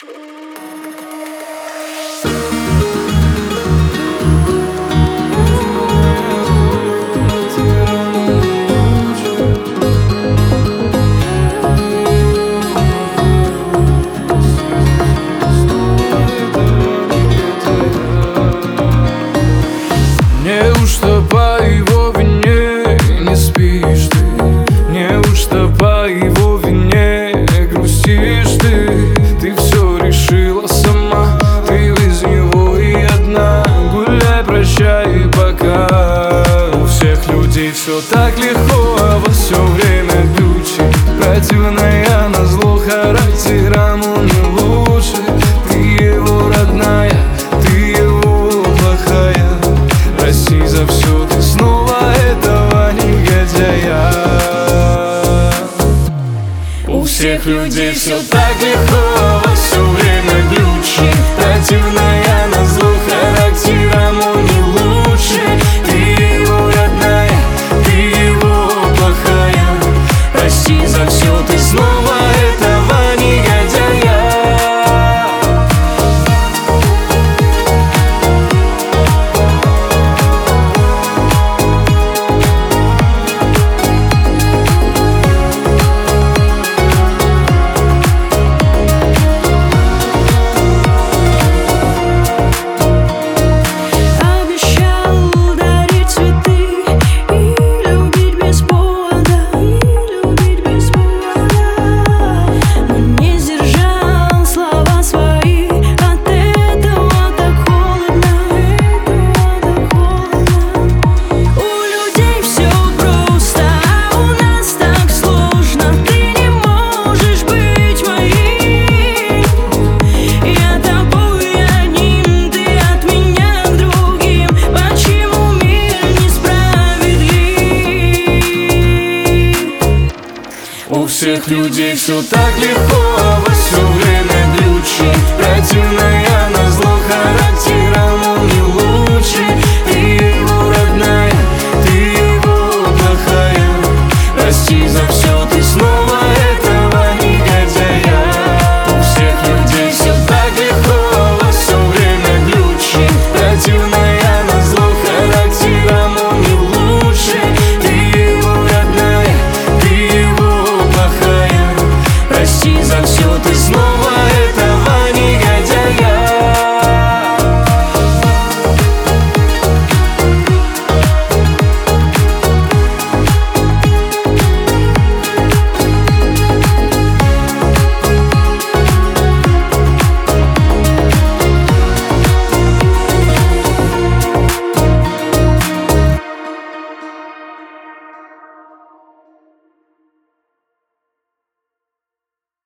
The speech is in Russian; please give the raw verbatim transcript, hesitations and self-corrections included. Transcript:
Неужто по его вине не спишь ты? Неужто по его вине грустишь ты? Ты все решила сама, ты без него и одна. Гуляй, прощай, пока. У всех людей все так легко, а во все время ключи. Противная назло характером он не лучше. Ты его родная, ты его плохая. Прости за все, ты снова этого негодяя. У всех людей все так легко, во все время ключи. Противная назло характером он не лучше. Ты его родная, ты его плохая. Прости за все, ты снова этого негодяя. У всех людей все так легко,